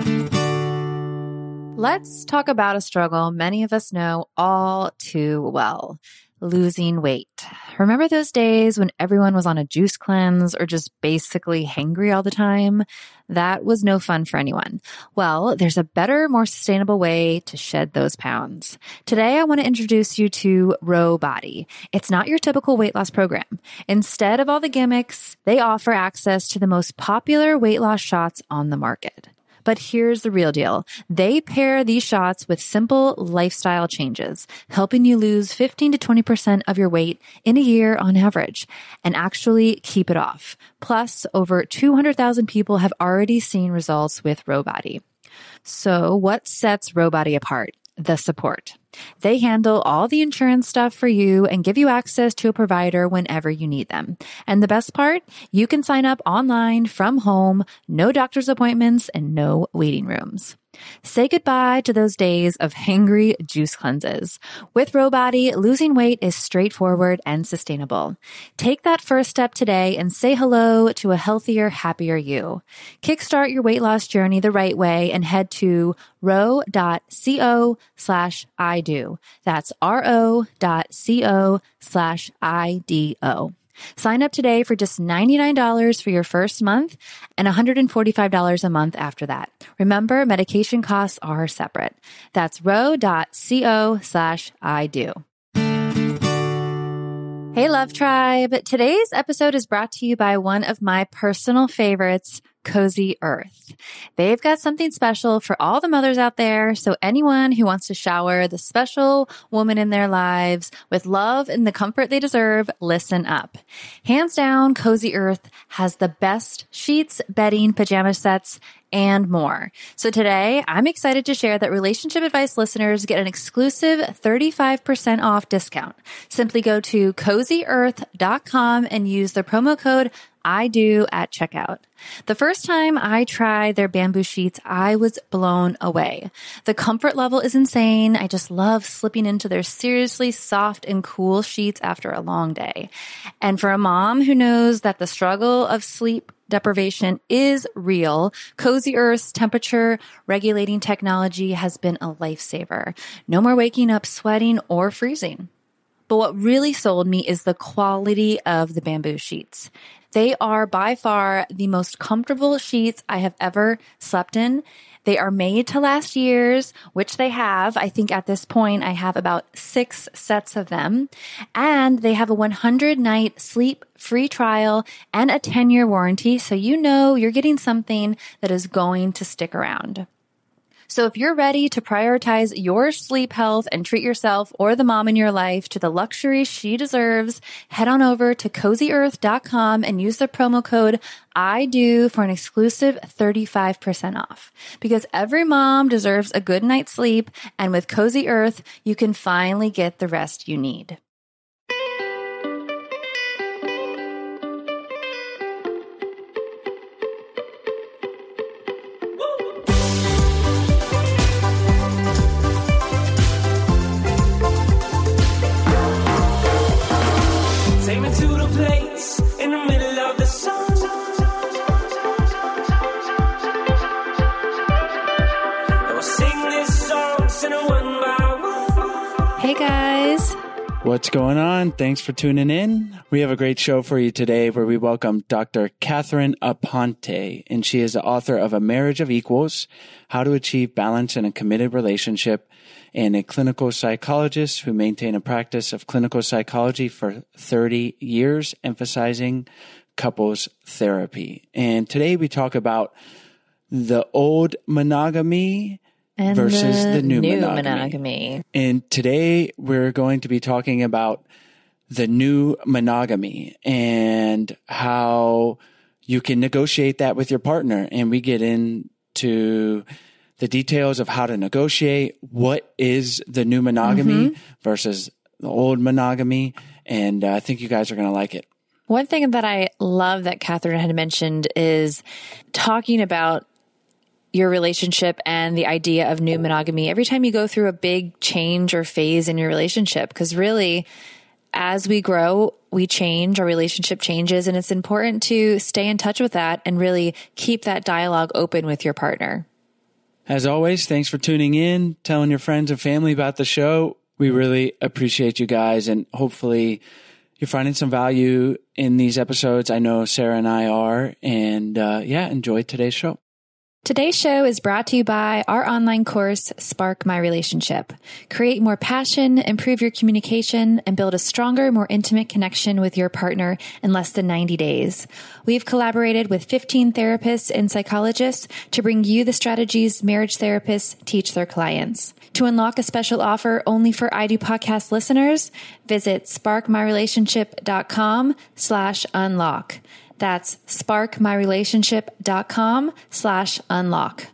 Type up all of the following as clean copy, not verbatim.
Let's talk about a struggle many of us know all too well, losing weight. Remember those days when everyone was on a juice cleanse or just basically hangry all the time? That was no fun for anyone. Well, there's a better, more sustainable way to shed those pounds. Today, I want to introduce you to Ro Body. It's not your typical weight loss program. Instead of all the gimmicks, they offer access to the most popular weight loss shots on the market. But here's the real deal. They pair these shots with simple lifestyle changes, helping you lose 15 to 20% of your weight in a year on average and actually keep it off. Plus, over 200,000 people have already seen results with Ro Body. So what sets Ro Body apart? The support. They handle all the insurance stuff for you and give you access to a provider whenever you need them. And the best part, you can sign up online from home, no doctor's appointments, and no waiting rooms. Say goodbye to those days of hangry juice cleanses. With Ro Body, losing weight is straightforward and sustainable. Take that first step today and say hello to a healthier, happier you. Kickstart your weight loss journey the right way and head to ro.co/IDO. That's ro.co/IDO. Sign up today for just $99 for your first month and $145 a month after that. Remember, medication costs are separate. That's ro.co/IDO. Hey, Love Tribe. Today's episode is brought to you by one of my personal favorites, Cozy Earth. They've got something special for all the mothers out there, so anyone who wants to shower the special woman in their lives with love and the comfort they deserve, listen up. Hands down, Cozy Earth has the best sheets, bedding, pajama sets, and more. So today, I'm excited to share that Relationship Advice listeners get an exclusive 35% off discount. Simply go to CozyEarth.com and use the promo code I do at checkout. The first time I tried their bamboo sheets, I was blown away. The comfort level is insane. I just love slipping into their seriously soft and cool sheets after a long day. And for a mom who knows that the struggle of sleep deprivation is real, Cozy Earth's temperature regulating technology has been a lifesaver. No more waking up sweating or freezing. But what really sold me is the quality of the bamboo sheets. They are by far the most comfortable sheets I have ever slept in. They are made to last years, which they have. I think at this point, I have about 6 sets of them. And they have a 100-night sleep-free trial and a 10-year warranty. So you know you're getting something that is going to stick around. So if you're ready to prioritize your sleep health and treat yourself or the mom in your life to the luxury she deserves, head on over to CozyEarth.com and use the promo code I do for an exclusive 35% off. Because every mom deserves a good night's sleep, and with Cozy Earth, you can finally get the rest you need. Hey guys. What's going on? Thanks for tuning in. We have a great show for you today where we welcome Dr. Catherine Aponte, and she is the author of A Marriage of Equals, How to Achieve Balance in a Committed Relationship, and a clinical psychologist who maintained a practice of clinical psychology for 30 years, emphasizing couples therapy. And today we talk about the old monogamy and versus the new monogamy. And today we're going to be talking about the new monogamy and how you can negotiate that with your partner. And we get into the details of how to negotiate what is the new monogamy versus the old monogamy. And I think you guys are going to like it. One thing that I love that Catherine had mentioned is talking about your relationship and the idea of new monogamy every time you go through a big change or phase in your relationship. Because really, as we grow, we change, our relationship changes, and it's important to stay in touch with that and really keep that dialogue open with your partner. As always, thanks for tuning in, telling your friends and family about the show. We really appreciate you guys, and hopefully you're finding some value in these episodes. I know Sarah and I are, and enjoy today's show. Today's show is brought to you by our online course, Spark My Relationship. Create more passion, improve your communication, and build a stronger, more intimate connection with your partner in less than 90 days. We've collaborated with 15 therapists and psychologists to bring you the strategies marriage therapists teach their clients. To unlock a special offer only for I Do Podcast listeners, visit sparkmyrelationship.com/unlock. That's sparkmyrelationship.com/unlock.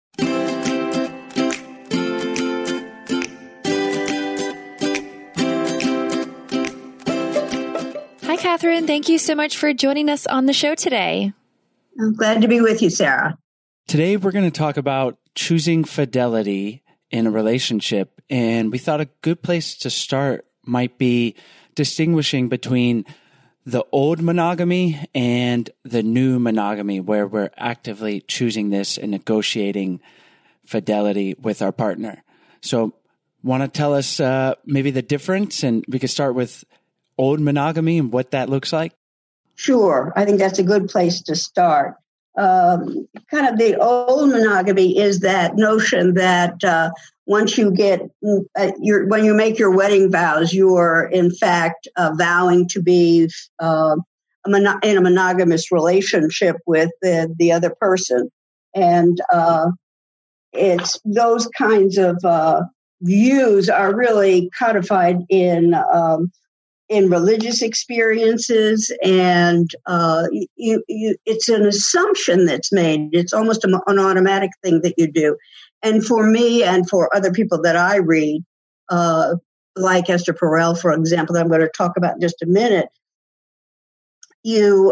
Hi, Catherine. Thank you so much for joining us on the show today. I'm glad to be with you, Sarah. Today, we're going to talk about choosing fidelity in a relationship. And we thought a good place to start might be distinguishing between the old monogamy and the new monogamy, where we're actively choosing this and negotiating fidelity with our partner. So want to tell us maybe the difference? And we could start with old monogamy and what that looks like. Sure. I think that's a good place to start. Kind of the old monogamy is that notion that once you get when you make your wedding vows, you are in fact vowing to be in a monogamous relationship with the other person, and it's those kinds of views are really codified in religious experiences, and it's an assumption that's made. It's almost an automatic thing that you do. And for me and for other people that I read, like Esther Perel, for example, that I'm going to talk about in just a minute, we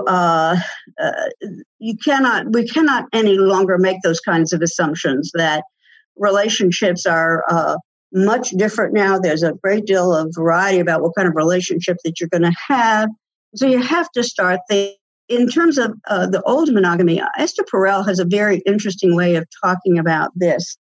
cannot any longer make those kinds of assumptions that relationships are much different now. There's a great deal of variety about what kind of relationship that you're going to have. So you have to start thinking. In terms of the old monogamy, Esther Perel has a very interesting way of talking about this.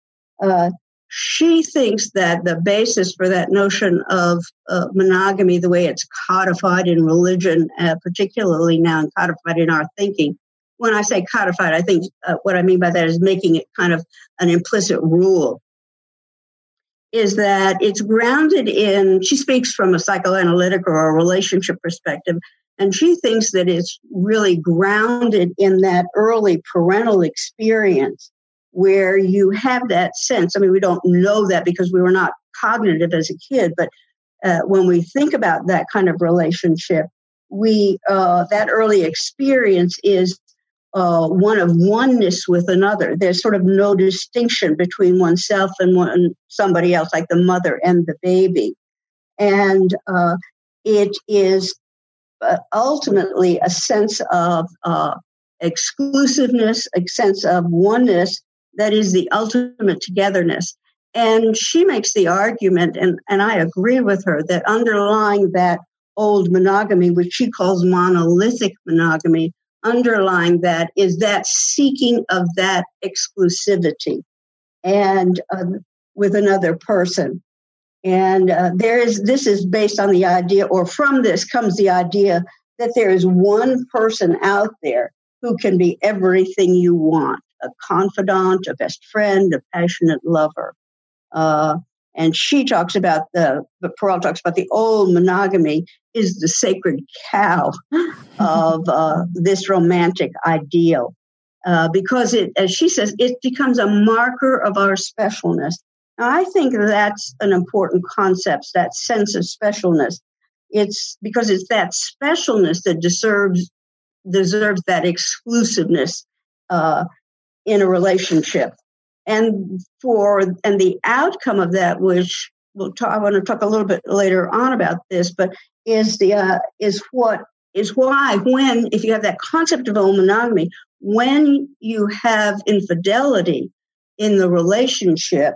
She thinks that the basis for that notion of monogamy, the way it's codified in religion, particularly now and codified in our thinking. When I say codified, I think what I mean by that is making it kind of an implicit rule. Is that it's grounded in, she speaks from a psychoanalytic or a relationship perspective, and she thinks that it's really grounded in that early parental experience where you have that sense. I mean, we don't know that because we were not cognitive as a kid, but when we think about that kind of relationship, that early experience is one of oneness with another. There's sort of no distinction between oneself and somebody else, like the mother and the baby. And it is ultimately a sense of exclusiveness, a sense of oneness that is the ultimate togetherness. And she makes the argument, and I agree with her, that underlying that old monogamy, which she calls monolithic monogamy, underlying that is that seeking of that exclusivity and with another person. And this is based on the idea, or from this comes the idea that there is one person out there who can be everything you want, a confidant, a best friend, a passionate lover. And she talks about Perel talks about the old monogamy is the sacred cow of this romantic ideal. Because as she says, it becomes a marker of our specialness. Now, I think that's an important concept, that sense of specialness. It's because it's that specialness that deserves that exclusiveness in a relationship. And the outcome of that, which I want to talk a little bit later on about this, but is why if you have that concept of old monogamy, when you have infidelity in the relationship,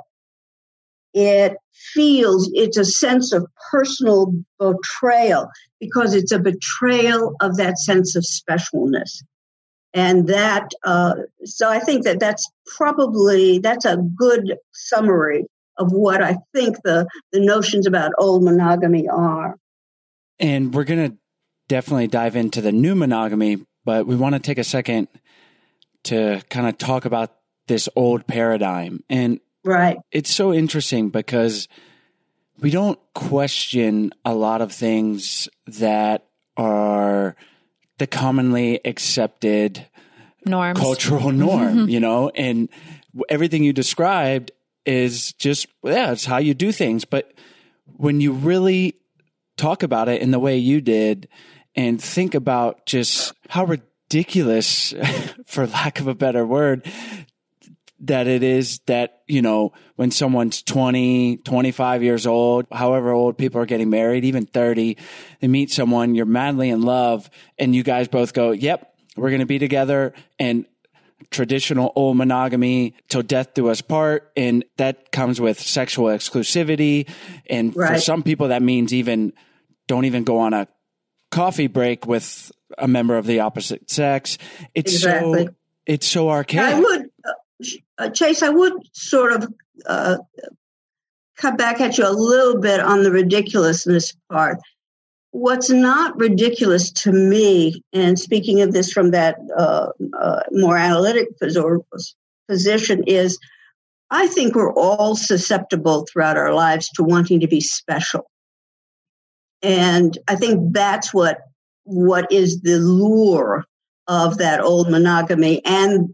it's a sense of personal betrayal because it's a betrayal of that sense of specialness. And that, so I think that that's a good summary of what I think the notions about old monogamy are. And we're going to definitely dive into the new monogamy, but we want to take a second to kind of talk about this old paradigm. And right. It's so interesting because we don't question a lot of things that are the commonly accepted norms, cultural norm, and everything you described is just, it's how you do things. But when you really talk about it in the way you did and think about just how ridiculous, for lack of a better word, that it is that, when someone's 20, 25 years old, however old people are getting married, even 30, they meet someone, you're madly in love, and you guys both go, yep, we're going to be together, and traditional old monogamy till death do us part. And that comes with sexual exclusivity. And for some people, that means don't even go on a coffee break with a member of the opposite sex. It's so archaic. Chase, I would sort of cut back at you a little bit on the ridiculousness part. What's not ridiculous to me, and speaking of this from that more analytic position, is I think we're all susceptible throughout our lives to wanting to be special. And I think that's what is the lure of that old monogamy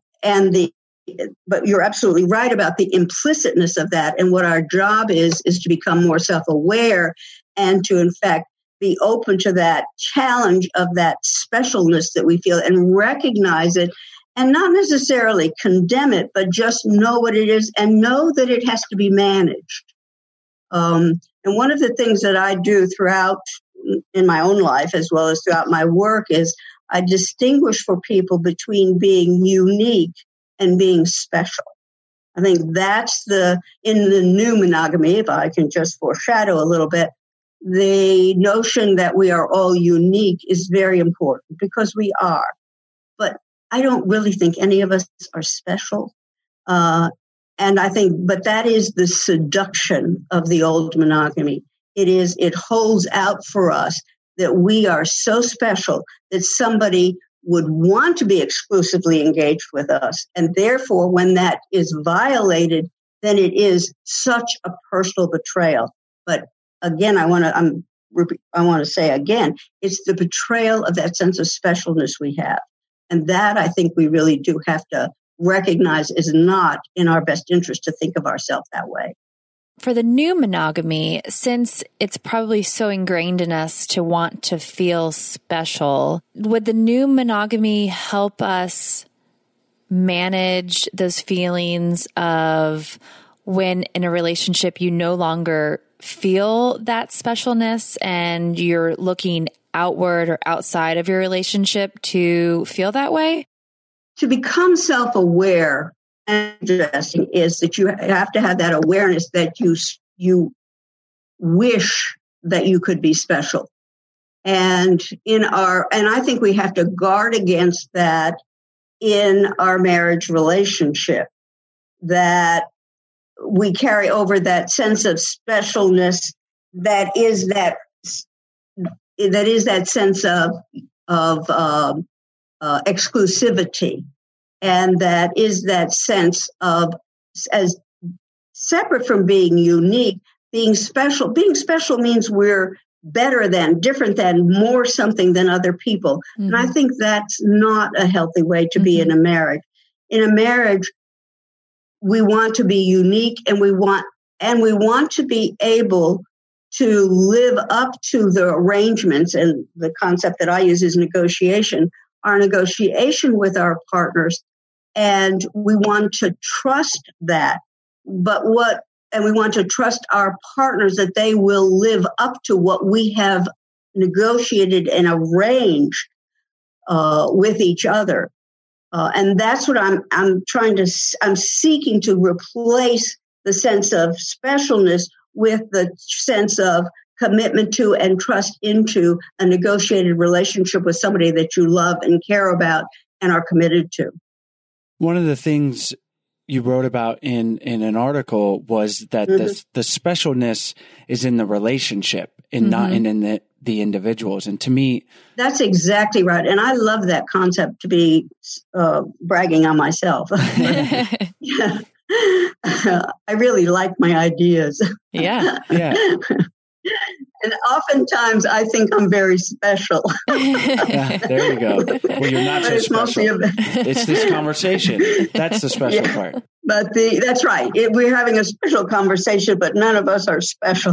but you're absolutely right about the implicitness of that. And what our job is to become more self-aware and to, in fact, be open to that challenge of that specialness that we feel and recognize it and not necessarily condemn it, but just know what it is and know that it has to be managed. And one of the things that I do throughout in my own life as well as throughout my work is I distinguish for people between being unique and being special. I think that's in the new monogamy, if I can just foreshadow a little bit, the notion that we are all unique is very important because we are. But I don't really think any of us are special. And I think, but that is the seduction of the old monogamy. It holds out for us that we are so special that somebody would want to be exclusively engaged with us. And therefore, when that is violated, then it is such a personal betrayal. But again, I want to say again, it's the betrayal of that sense of specialness we have. And that I think we really do have to recognize is not in our best interest to think of ourselves that way. For the new monogamy, since it's probably so ingrained in us to want to feel special, would the new monogamy help us manage those feelings of when in a relationship you no longer feel that specialness and you're looking outward or outside of your relationship to feel that way? To become self-aware and interesting is that you have to have that awareness that you wish that you could be special. And I think we have to guard against that in our marriage relationship, that we carry over that sense of specialness that is that sense of exclusivity. And that is that sense of, as separate from being unique, being special. Being special means we're better than, different than, more something than other people. Mm-hmm. And I think that's not a healthy way to be in a marriage. In a marriage, we want to be unique and we want to be able to live up to the arrangements. And the concept that I use is negotiation, our negotiation with our partners. And we want to trust that. And we want to trust our partners that they will live up to what we have negotiated and arranged with each other. And that's what I'm seeking to replace the sense of specialness with the sense of commitment to and trust into a negotiated relationship with somebody that you love and care about and are committed to. One of the things you wrote about in an article was that the specialness is in the relationship and not in the individuals. And to me, that's exactly right. And I love that concept to be bragging on myself. Yeah. I really like my ideas. Yeah. And oftentimes I think I'm very special. Yeah, there you go. Well, you're not so special. It's this conversation. That's the special part. But that's right. We're having a special conversation, but none of us are special.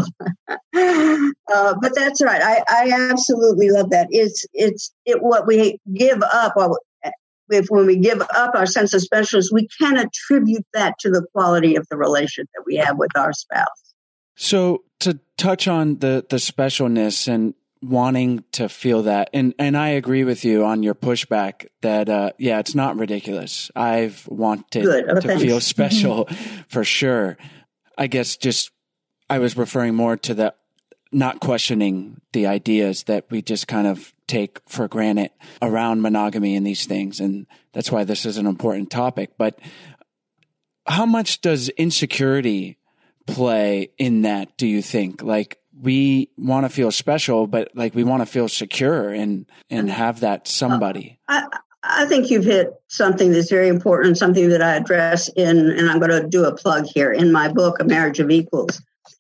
But that's right. I absolutely love that. It's what we give up. When we give up our sense of specialness, we can attribute that to the quality of the relation that we have with our spouse. So to touch on the specialness and wanting to feel that, and I agree with you on your pushback that, it's not ridiculous. I've wanted to feel special for sure. I guess I was referring more to the not questioning the ideas that we just kind of take for granted around monogamy and these things. And that's why this is an important topic. But how much does insecurity play in that, do you think? Like, we want to feel special, but like we want to feel secure and have that somebody. I think you've hit something that's very important, something that I address and I'm going to do a plug here in my book, A Marriage of Equals.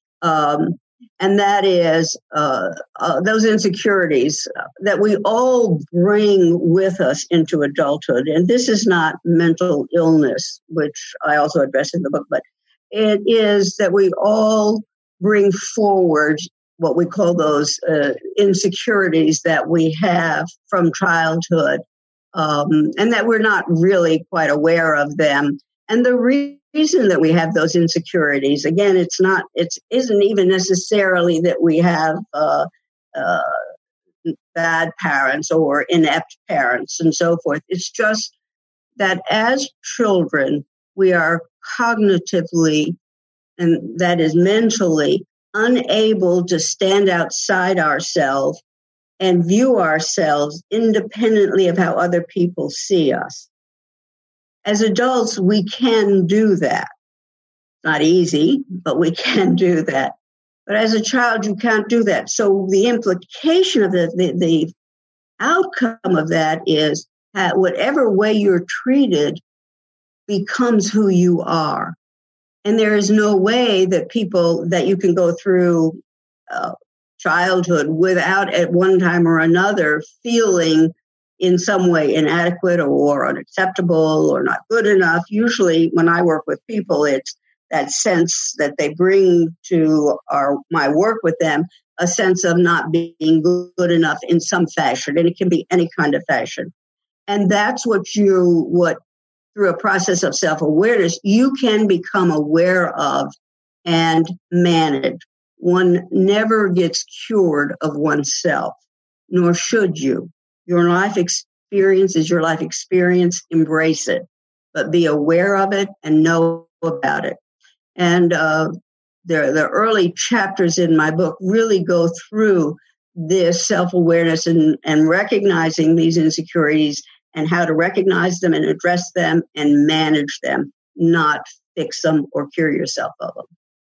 And that is those insecurities that we all bring with us into adulthood. And this is not mental illness, which I also address in the book, but it is that we all bring forward what we call those insecurities that we have from childhood, and that we're not really quite aware of them. And the reason that we have those insecurities, again, it isn't even necessarily that we have bad parents or inept parents and so forth. It's just that as children, we are cognitively, and that is mentally, unable to stand outside ourselves and view ourselves independently of how other people see us. As adults, we can do that. Not easy, but we can do that. But as a child, you can't do that. So the implication of the outcome of that is that whatever way you're treated becomes who you are. And there is no way that you can go through childhood without at one time or another feeling in some way inadequate or unacceptable or not good enough. Usually when I work with people, it's that sense that they bring to my work with them, a sense of not being good enough in some fashion. And it can be any kind of fashion. And that's what through a process of self-awareness, you can become aware of and manage. One never gets cured of oneself, nor should you. Your life experience is your life experience. Embrace it, but be aware of it and know about it. And the early chapters in my book really go through this self-awareness and recognizing these insecurities and how to recognize them and address them and manage them, not fix them or cure yourself of them.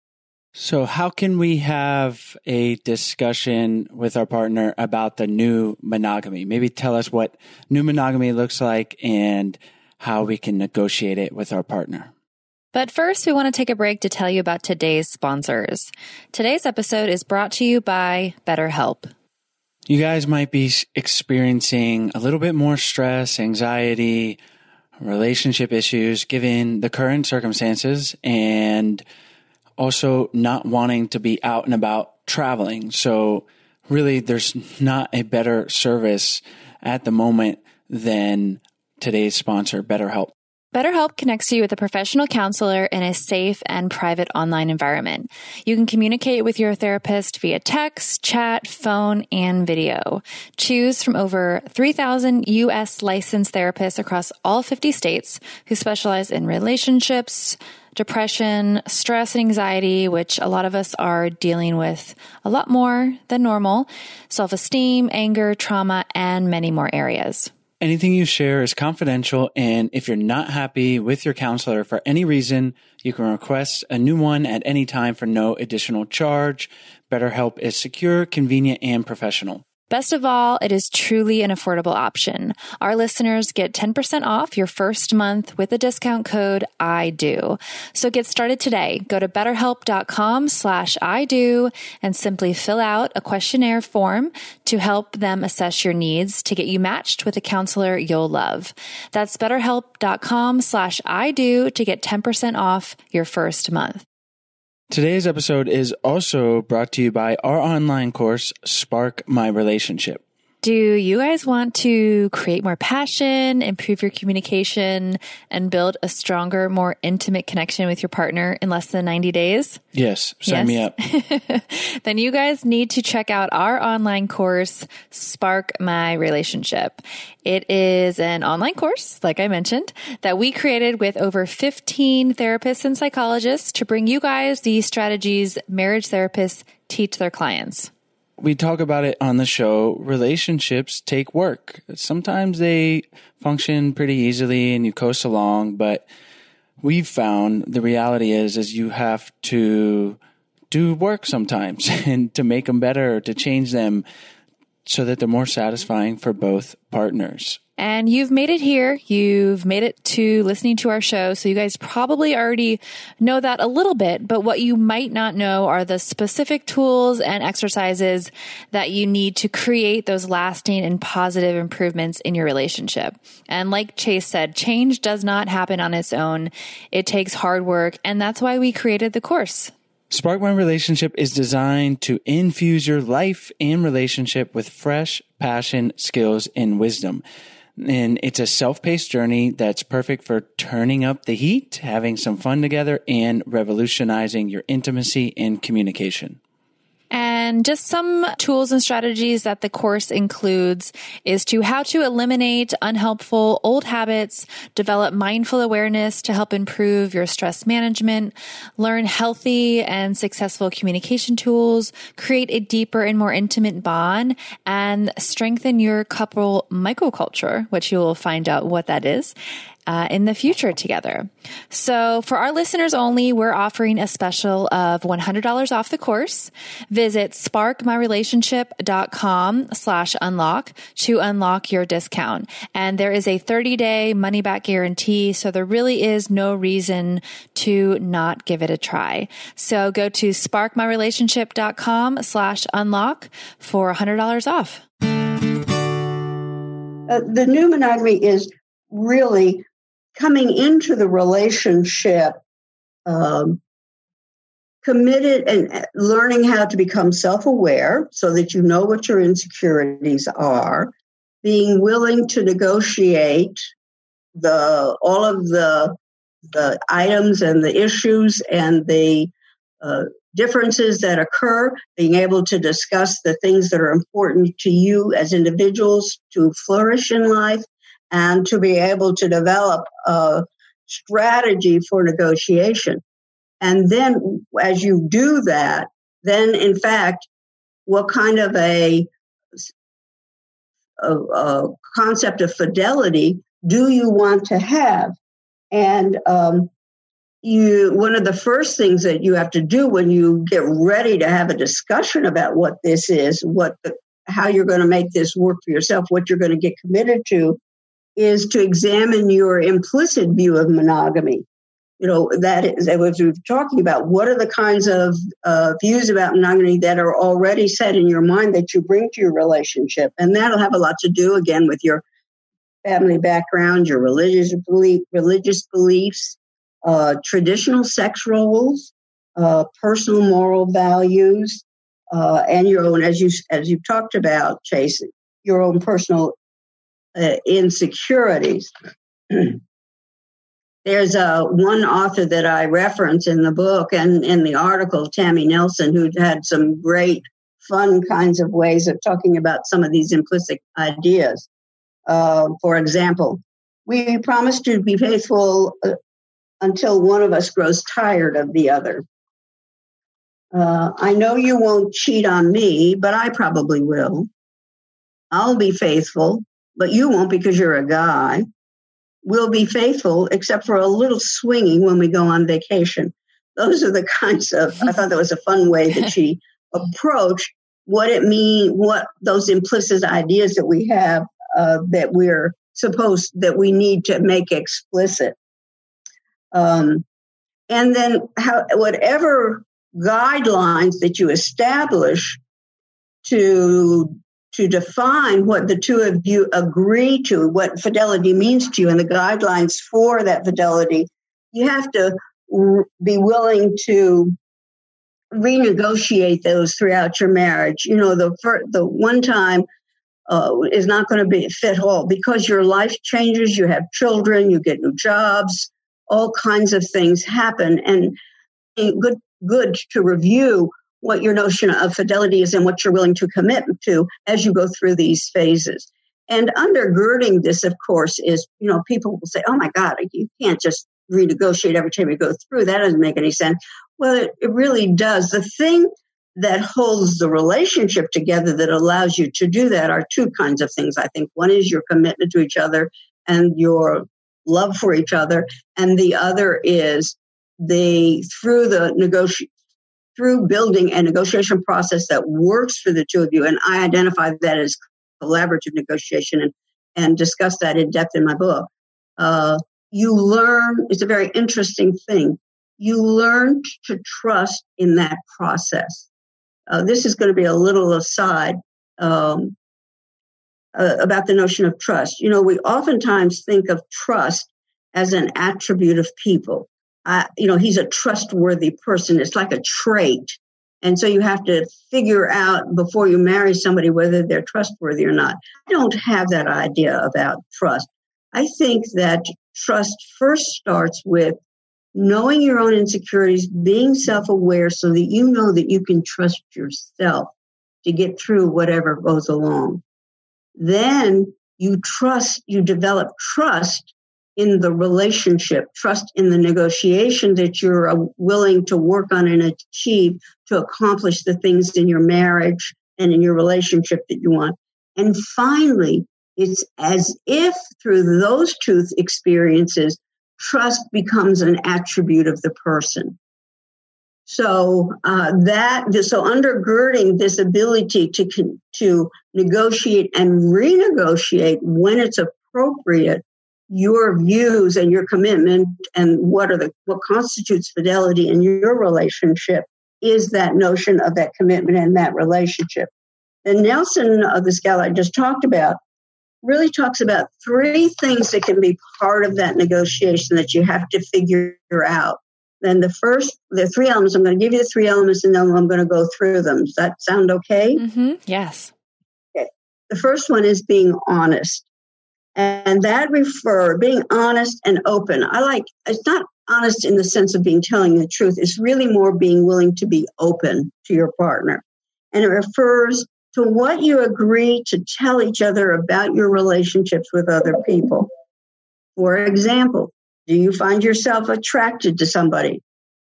So how can we have a discussion with our partner about the new monogamy? Maybe tell us what new monogamy looks like and how we can negotiate it with our partner. But first, we want to take a break to tell you about today's sponsors. Today's episode is brought to you by BetterHelp. You guys might be experiencing a little bit more stress, anxiety, relationship issues given the current circumstances, and also not wanting to be out and about traveling. So really, there's not a better service at the moment than today's sponsor, BetterHelp. BetterHelp connects you with a professional counselor in a safe and private online environment. You can communicate with your therapist via text, chat, phone, and video. Choose from over 3,000 U.S. licensed therapists across all 50 states who specialize in relationships, depression, stress, and anxiety, which a lot of us are dealing with a lot more than normal, self-esteem, anger, trauma, and many more areas. Anything you share is confidential, and if you're not happy with your counselor for any reason, you can request a new one at any time for no additional charge. BetterHelp is secure, convenient, and professional. Best of all, it is truly an affordable option. Our listeners get 10% off your first month with the discount code IDO. So get started today. Go to betterhelp.com/IDO and simply fill out a questionnaire form to help them assess your needs to get you matched with a counselor you'll love. That's betterhelp.com/IDO to get 10% off your first month. Today's episode is also brought to you by our online course, Spark My Relationship. Do you guys want to create more passion, improve your communication, and build a stronger, more intimate connection with your partner in less than 90 days? Yes, sign me up. Then you guys need to check out our online course, Spark My Relationship. It is an online course, like I mentioned, that we created with over 15 therapists and psychologists to bring you guys the strategies marriage therapists teach their clients. We talk about it on the show. Relationships take work. Sometimes they function pretty easily and you coast along, but we've found the reality is you have to do work sometimes and to make them better, to change them so that they're more satisfying for both partners. And you've made it here. You've made it to listening to our show. So you guys probably already know that a little bit, but what you might not know are the specific tools and exercises that you need to create those lasting and positive improvements in your relationship. And like Chase said, change does not happen on its own. It takes hard work. And that's why we created the course. Spark My Relationship is designed to infuse your life and relationship with fresh passion, skills, and wisdom. And it's a self-paced journey that's perfect for turning up the heat, having some fun together, and revolutionizing your intimacy and communication. And just some tools and strategies that the course includes is how to eliminate unhelpful old habits, develop mindful awareness to help improve your stress management, learn healthy and successful communication tools, create a deeper and more intimate bond, and strengthen your couple microculture, which you will find out what that is. In the future together. So for our listeners only, we're offering a special of $100 off the course. Visit sparkmyrelationship.com/unlock to unlock your discount. And there is a 30-day money-back guarantee. So there really is no reason to not give it a try. So go to sparkmyrelationship.com/unlock for $100 off. The new monogamy is really coming into the relationship committed and learning how to become self-aware so that you know what your insecurities are, being willing to negotiate all of the items and the issues and the differences that occur, being able to discuss the things that are important to you as individuals to flourish in life, and to be able to develop a strategy for negotiation. And then as you do that, then in fact, what kind of a concept of fidelity do you want to have? And one of the first things that you have to do when you get ready to have a discussion about what this is, how you're going to make this work for yourself, what you're going to get committed to, is to examine your implicit view of monogamy. That is, as we were talking about, what are the kinds of views about monogamy that are already set in your mind that you bring to your relationship? And that'll have a lot to do, again, with your family background, your religious beliefs, traditional sex roles, personal moral values, and your own, as you've talked about, Chase, your own personal insecurities. There's one author that I reference in the book and in the article, Tammy Nelson, who had some great, fun kinds of ways of talking about some of these implicit ideas. For example, we promise to be faithful until one of us grows tired of the other. I know you won't cheat on me, but I probably will. I'll be faithful. but you won't because you're a guy. We'll be faithful, except for a little swinging when we go on vacation. Those are the kinds of, I thought that was a fun way that she approached what it means, what those implicit ideas that we have that we need to make explicit. And then whatever guidelines that you establish to define what the two of you agree to, what fidelity means to you, and the guidelines for that fidelity, you have to be willing to renegotiate those throughout your marriage. The one time is not going to fit all, because your life changes, you have children, you get new jobs, all kinds of things happen, and good to review what your notion of fidelity is and what you're willing to commit to as you go through these phases. And undergirding this, of course, is, people will say, oh my God, you can't just renegotiate every time you go through. That doesn't make any sense. Well, it really does. The thing that holds the relationship together that allows you to do that are two kinds of things, I think. One is your commitment to each other and your love for each other. And the other is through building a negotiation process that works for the two of you. And I identify that as collaborative negotiation and discuss that in depth in my book. You learn, it's a very interesting thing. You learn to trust in that process. This is going to be a little aside about the notion of trust. We oftentimes think of trust as an attribute of people. He's a trustworthy person. It's like a trait. And so you have to figure out before you marry somebody whether they're trustworthy or not. I don't have that idea about trust. I think that trust first starts with knowing your own insecurities, being self-aware so that you know that you can trust yourself to get through whatever goes along. Then you develop trust in the relationship, trust in the negotiation that you're willing to work on and achieve to accomplish the things in your marriage and in your relationship that you want. And finally, it's as if through those two experiences, trust becomes an attribute of the person. So undergirding this ability to negotiate and renegotiate when it's appropriate, your views and your commitment and what constitutes fidelity in your relationship is that notion of that commitment and that relationship. And Nelson, this gal I just talked about, really talks about three things that can be part of that negotiation that you have to figure out. Then the three elements, I'm going to give you the three elements and then I'm going to go through them. Does that sound okay? Mm-hmm. Yes. Okay. The first one is being honest. And that being honest and open. It's not honest in the sense of telling the truth. It's really more being willing to be open to your partner. And it refers to what you agree to tell each other about your relationships with other people. For example, do you find yourself attracted to somebody?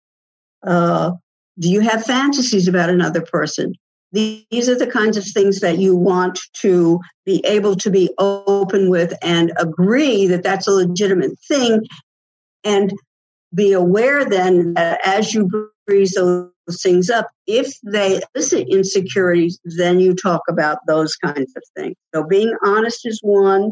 Do you have fantasies about another person? These are the kinds of things that you want to be able to be open with and agree that that's a legitimate thing, and be aware then that as you breeze those things up, if they elicit insecurities, then you talk about those kinds of things. So being honest is one,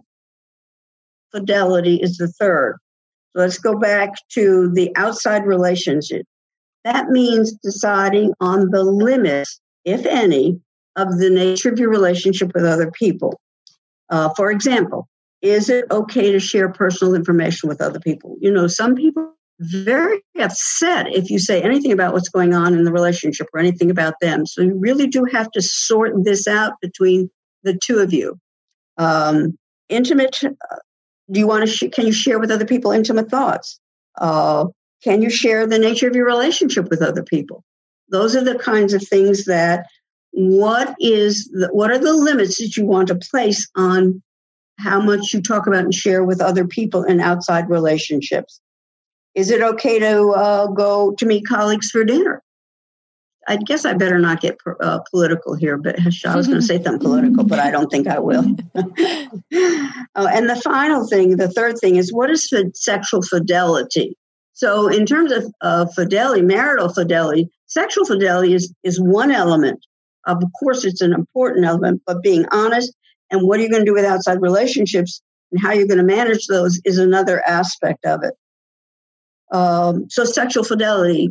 fidelity is the third. So let's go back to the outside relationship. That means deciding on the limits, if any, of the nature of your relationship with other people. For example, is it okay to share personal information with other people? Some people are very upset if you say anything about what's going on in the relationship or anything about them. So you really do have to sort this out between the two of you. Intimate, can you share with other people intimate thoughts? Can you share the nature of your relationship with other people? Those are the kinds of things that what are the limits that you want to place on how much you talk about and share with other people in outside relationships? Is it okay to go to meet colleagues for dinner? I guess I better not get political here, but I was going to say something political, but I don't think I will. And the final thing, the third thing is, what is sexual fidelity? So in terms of fidelity, marital fidelity, sexual fidelity is one element. Of course, it's an important element, but being honest and what are you going to do with outside relationships and how you're going to manage those is another aspect of it. So sexual fidelity,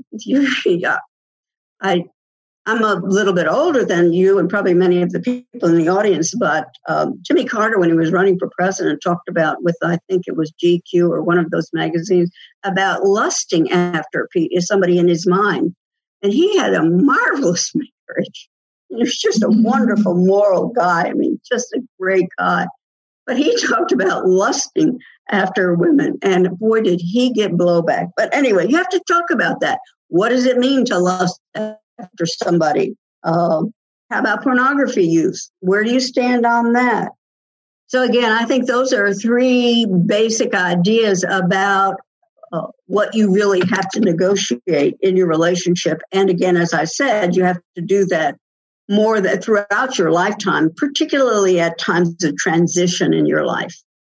I'm a little bit older than you and probably many of the people in the audience, but Jimmy Carter, when he was running for president, talked about with, I think it was GQ or one of those magazines, about lusting after somebody in his mind. And he had a marvelous marriage. He was just a wonderful moral guy. I mean, just a great guy. But he talked about lusting after women, and boy, did he get blowback. But anyway, you have to talk about that. What does it mean to lust after somebody? How about pornography use? Where do you stand on that? So again, I think those are three basic ideas about what you really have to negotiate in your relationship. And again, as I said, you have to do that more throughout your lifetime, particularly at times of transition in your life.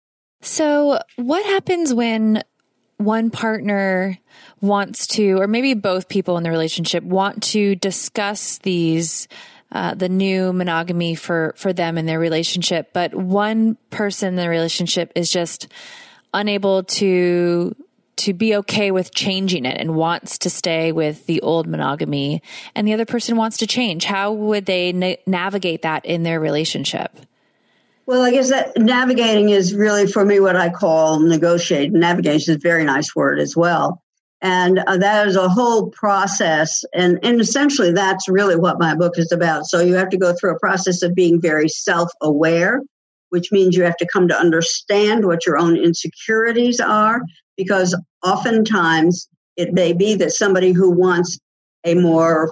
So what happens when one partner wants to, or maybe both people in the relationship want to discuss these, the new monogamy for them in their relationship, but one person in the relationship is just unable to be okay with changing it and wants to stay with the old monogamy, and the other person wants to change? How would they navigate that in their relationship? Well, I guess that navigating is really, for me, what I call negotiate. Navigation is a very nice word as well. And that is a whole process. And essentially, that's really what my book is about. So you have to go through a process of being very self-aware, which means you have to come to understand what your own insecurities are, because oftentimes it may be that somebody who wants a more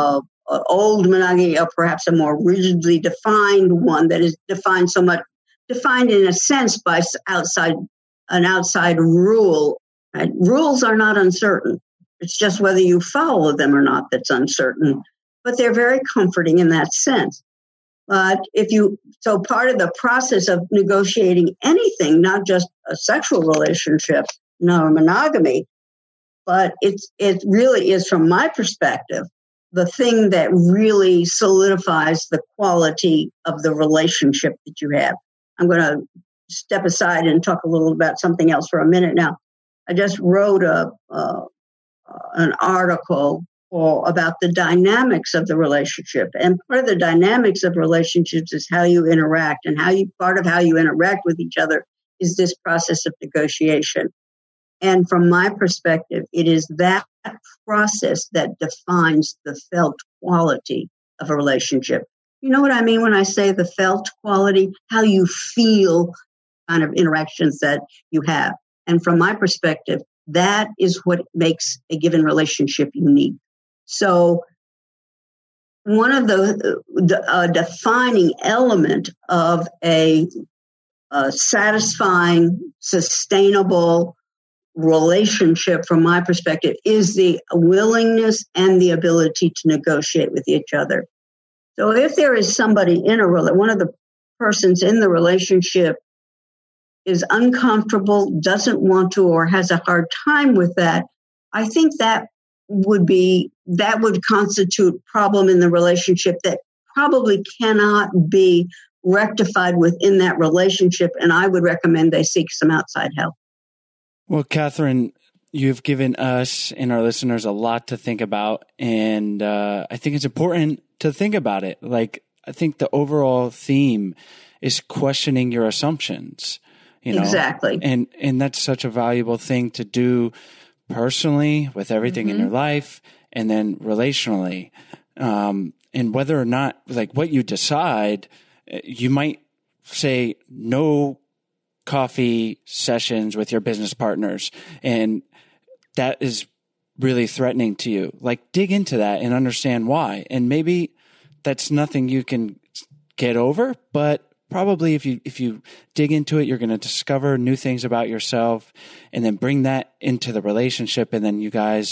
old monogamy, or perhaps a more rigidly defined one that is defined in a sense by an outside rule. Right? Rules are not uncertain. It's just whether you follow them or not that's uncertain, but they're very comforting in that sense. But so part of the process of negotiating anything, not just a sexual relationship, no monogamy, but it really is, from my perspective, the thing that really solidifies the quality of the relationship that you have. I'm going to step aside and talk a little about something else for a minute now. I just wrote an article about the dynamics of the relationship. And part of the dynamics of relationships is how you interact, and part of how you interact with each other is this process of negotiation. And from my perspective, it is that process that defines the felt quality of a relationship. You know what I mean when I say the felt quality? How you feel kind of interactions that you have. And from my perspective, that is what makes a given relationship unique. So one of the defining element of a satisfying, sustainable relationship, from my perspective, is the willingness and the ability to negotiate with each other. So if there is somebody one of the persons in the relationship is uncomfortable, doesn't want to, or has a hard time with that, I think that would constitute problem in the relationship that probably cannot be rectified within that relationship. And I would recommend they seek some outside help. Well, Catherine, you've given us and our listeners a lot to think about. And I think it's important to think about it. Like, I think the overall theme is questioning your assumptions. You know? Exactly. And that's such a valuable thing to do personally with everything in your life, and then relationally. And whether or not, like, what you decide, you might say no coffee sessions with your business partners, and that is really threatening to you. Like, dig into that and understand why. And maybe that's nothing you can get over, but probably if you dig into it, you're going to discover new things about yourself, and then bring that into the relationship, and then you guys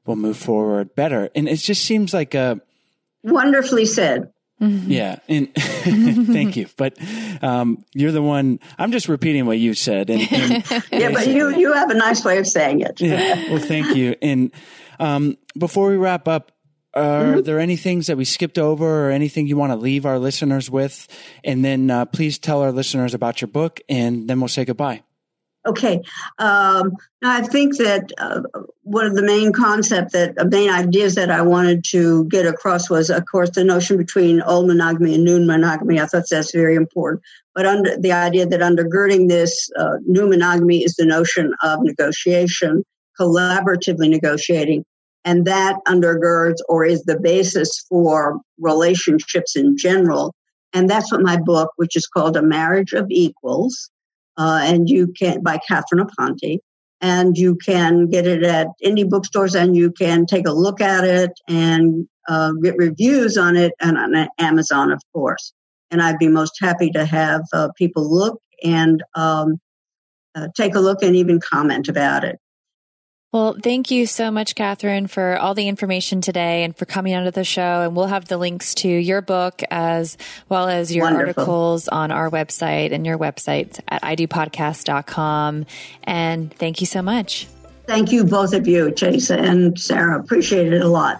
will move forward better. And it just seems like a wonderfully said. Mm-hmm. Yeah. And thank you. But you're the one, I'm just repeating what you said. And yeah, but you have a nice way of saying it. Yeah. Well, thank you. And before we wrap up, are there any things that we skipped over or anything you want to leave our listeners with? And then please tell our listeners about your book, and then we'll say goodbye. Okay. Now, I think that one of the main main ideas that I wanted to get across was, of course, the notion between old monogamy and new monogamy. I thought that's very important. But under the idea that undergirding this new monogamy is the notion of negotiation, collaboratively negotiating, and that undergirds or is the basis for relationships in general. And that's what my book, which is called A Marriage of Equals, and you can, by Catherine Aponte, and you can get it at indie bookstores, and you can take a look at it and get reviews on it, and on Amazon, of course. And I'd be most happy to have people look and take a look and even comment about it. Well, thank you so much, Catherine, for all the information today and for coming onto the show. And we'll have the links to your book as well as your articles on our website and your website at idopodcast.com. And thank you so much. Thank you, both of you, Chase and Sarah. Appreciate it a lot.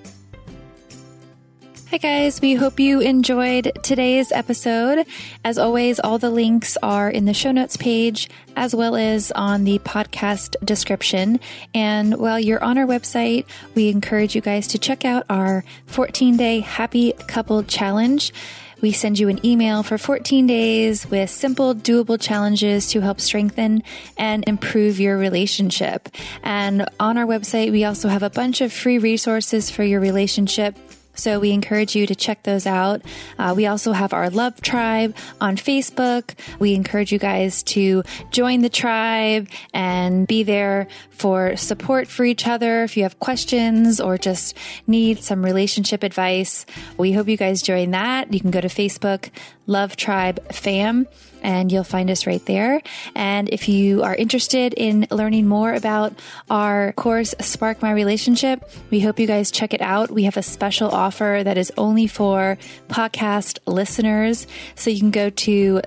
Hi guys, we hope you enjoyed today's episode. As always, all the links are in the show notes page as well as on the podcast description. And while you're on our website, we encourage you guys to check out our 14-day Happy Couple Challenge. We send you an email for 14 days with simple, doable challenges to help strengthen and improve your relationship. And on our website, we also have a bunch of free resources for your relationship. So we encourage you to check those out. We also have our Love Tribe on Facebook. We encourage you guys to join the tribe and be there for support for each other. If you have questions or just need some relationship advice, we hope you guys join that. You can go to Facebook, Love Tribe Fam, and you'll find us right there. And if you are interested in learning more about our course, Spark My Relationship, we hope you guys check it out. We have a special offer that is only for podcast listeners. So you can go to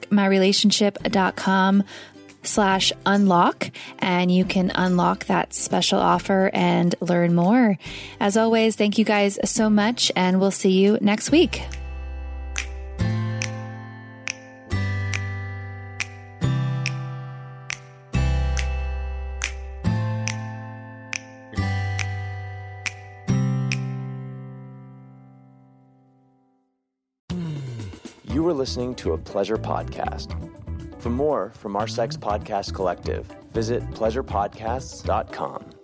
sparkmyrelationship.com/unlock, and you can unlock that special offer and learn more. As always, thank you guys so much, and we'll see you next week. You were listening to a Pleasure Podcast. For more from our Sex Podcast Collective, visit pleasurepodcasts.com.